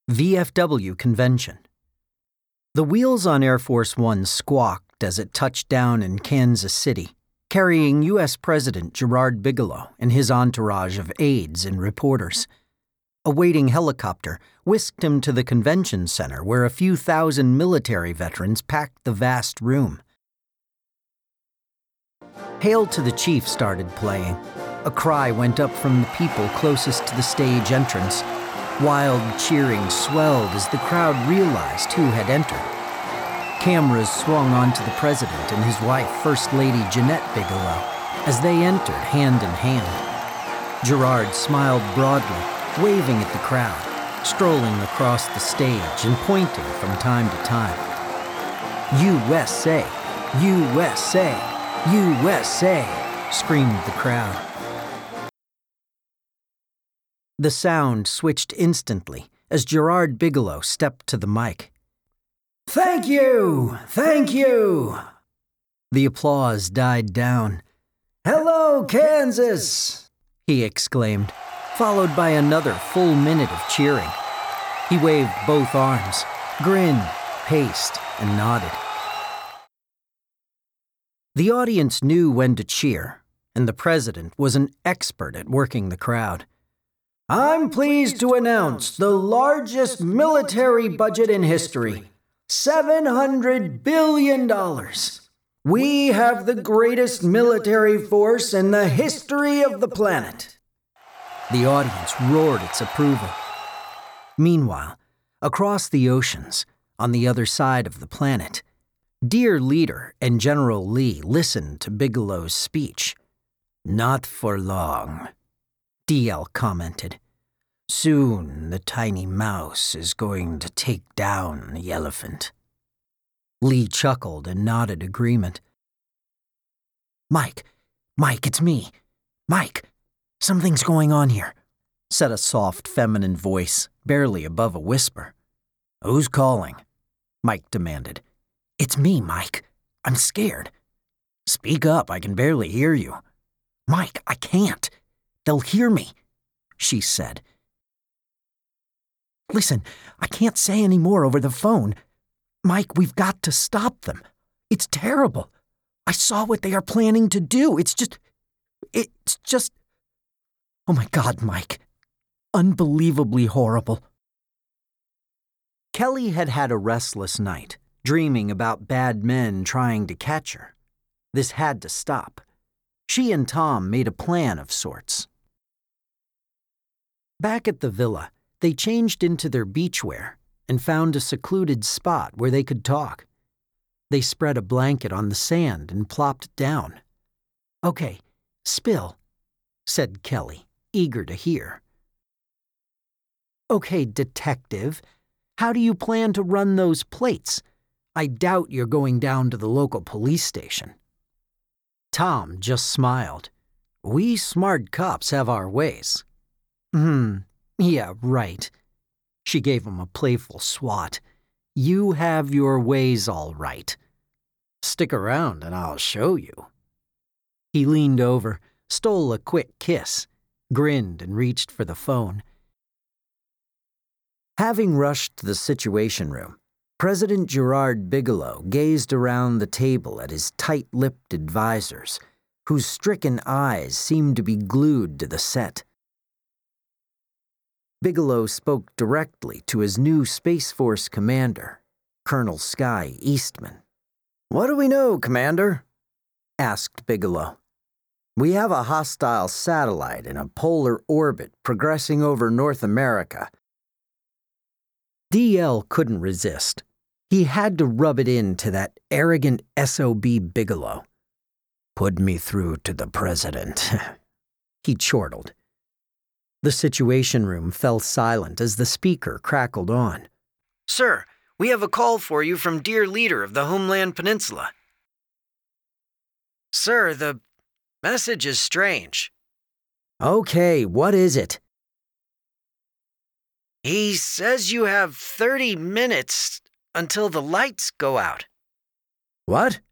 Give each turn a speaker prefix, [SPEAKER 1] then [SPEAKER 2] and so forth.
[SPEAKER 1] VFW Convention. The wheels on Air Force One squawked as it touched down in Kansas City, carrying U.S. President Gerard Bigelow and his entourage of aides and reporters. A waiting helicopter whisked him to the convention center where a few thousand military veterans packed the vast room. Hail to the Chief started playing. A cry went up from the people closest to the stage entrance. Wild cheering swelled as the crowd realized who had entered. Cameras swung onto the president and his wife, First Lady Jeanette Bigelow, as they entered hand in hand. Gerard smiled broadly, waving at the crowd, strolling across the stage and pointing from time to time. USA! USA! USA! Screamed the crowd. The sound switched instantly as Gerard Bigelow stepped to the mic. "Thank you! Thank you!" The applause died down. "Hello, Kansas!" he exclaimed, followed by another full minute of cheering. He waved both arms, grinned, paced, and nodded. The audience knew when to cheer, and the president was an expert at working the crowd. "I'm pleased to announce the largest military budget in history, $700 billion. We have the greatest military force in the history of the planet." The audience roared its approval. Meanwhile, across the oceans, on the other side of the planet, Dear Leader and General Lee listened to Bigelow's speech. "Not for long," DL commented. "Soon the tiny mouse is going to take down the elephant." Lee chuckled and nodded agreement. Mike, it's me. Mike, something's going on here," said a soft feminine voice, barely above a whisper. "Who's calling?" Mike demanded. "It's me, Mike. I'm scared." "Speak up, I can barely hear you." "Mike, I can't. They'll hear me," she said. "Listen, I can't say any more over the phone. Mike, we've got to stop them. It's terrible. I saw what they are planning to do. It's just... Oh my God, Mike. Unbelievably horrible." Kelly had had a restless night, dreaming about bad men trying to catch her. This had to stop. She and Tom made a plan of sorts. Back at the villa, they changed into their beachwear and found a secluded spot where they could talk. They spread a blanket on the sand and plopped down. "Okay, spill," said Kelly, eager to hear. "Okay, detective, how do you plan to run those plates? I doubt you're going down to the local police station." Tom just smiled. "We smart cops have our ways." Yeah, right." She gave him a playful swat. "You have your ways all right. Stick around and I'll show you." He leaned over, stole a quick kiss, grinned and reached for the phone. Having rushed to the Situation Room, President Gerard Bigelow gazed around the table at his tight-lipped advisors, whose stricken eyes seemed to be glued to the set. Bigelow spoke directly to his new Space Force commander, Colonel Skye Eastman. "What do we know, Commander?" asked Bigelow. "We have a hostile satellite in a polar orbit progressing over North America." DL couldn't resist. He had to rub it in to that arrogant SOB Bigelow. "Put me through to the president," he chortled. The Situation Room fell silent as the speaker crackled on. "Sir, we have a call for you from Dear Leader of the Homeland Peninsula." "Sir, the message is strange." "Okay, what is it?" "He says you have 30 minutes until the lights go out." "What?"